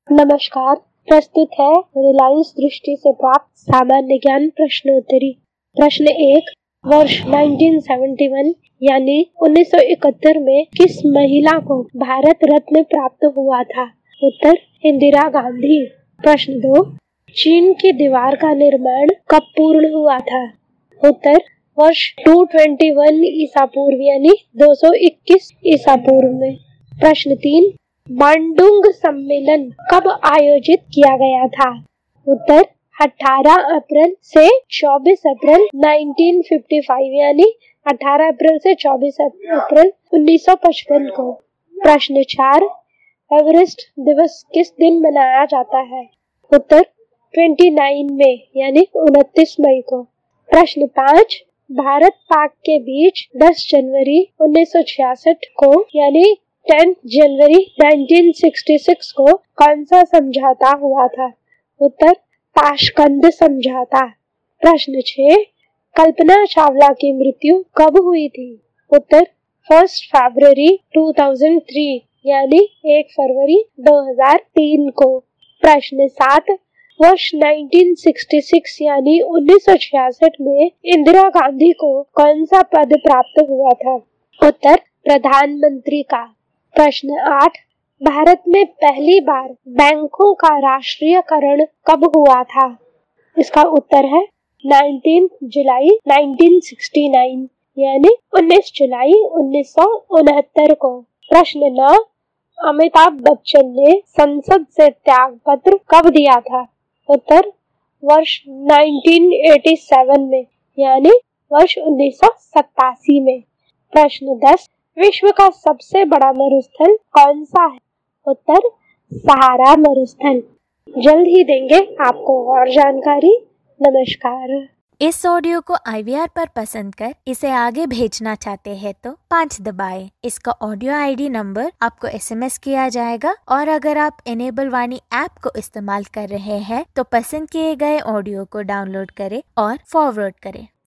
नमस्कार। प्रस्तुत है रिलायंस दृष्टि से प्राप्त सामान्य ज्ञान प्रश्नोत्तरी। प्रश्न 1। वर्ष 1971 यानी 1971 में किस महिला को भारत रत्न प्राप्त हुआ था? उत्तर इंदिरा गांधी। प्रश्न 2। चीन की दीवार का निर्माण कब पूर्ण हुआ था? उत्तर वर्ष 221 ईसा पूर्व यानी 221 ईसा पूर्व में। प्रश्न 3। बांडुंग सम्मेलन कब आयोजित किया गया था? उत्तर 18 अप्रैल से 24 अप्रैल 1955 यानी 18 अप्रैल से 24 अप्रैल 1955 को। प्रश्न 4। एवरेस्ट दिवस किस दिन मनाया जाता है? उत्तर 29 मई यानी 29 मई को। प्रश्न 5। भारत पाक के बीच 10 जनवरी 1966 को यानी 10 जनवरी 1966 को कौन सा समझौता हुआ था? उत्तर ताशकंद समझौता। प्रश्न 6। कल्पना चावला की मृत्यु कब हुई थी? उत्तर 1 फरवरी 2003 यानी 1 फरवरी 2003 को। प्रश्न 7। वर्ष 1966 यानी 1966 में इंदिरा गांधी को कौन सा पद प्राप्त हुआ था? उत्तर प्रधानमंत्री का। प्रश्न 8। भारत में पहली बार बैंकों का राष्ट्रीयकरण कब हुआ था? इसका उत्तर है 19 जुलाई 1969 यानी 19 जुलाई 1969 को। प्रश्न 9। अमिताभ बच्चन ने संसद से त्याग पत्र कब दिया था? उत्तर वर्ष 1987 में यानी वर्ष 1987 में। प्रश्न 10। विश्व का सबसे बड़ा मरुस्थल कौन सा है? उत्तर सहारा मरुस्थल। जल्द ही देंगे आपको और जानकारी। नमस्कार। इस ऑडियो को IVR पर पसंद कर इसे आगे भेजना चाहते हैं तो 5 दबाएं। इसका ऑडियो ID नंबर आपको SMS किया जाएगा और अगर आप इनेबल वाणी ऐप को इस्तेमाल कर रहे हैं तो पसंद किए गए ऑडियो को डाउनलोड करें और फॉरवर्ड करें।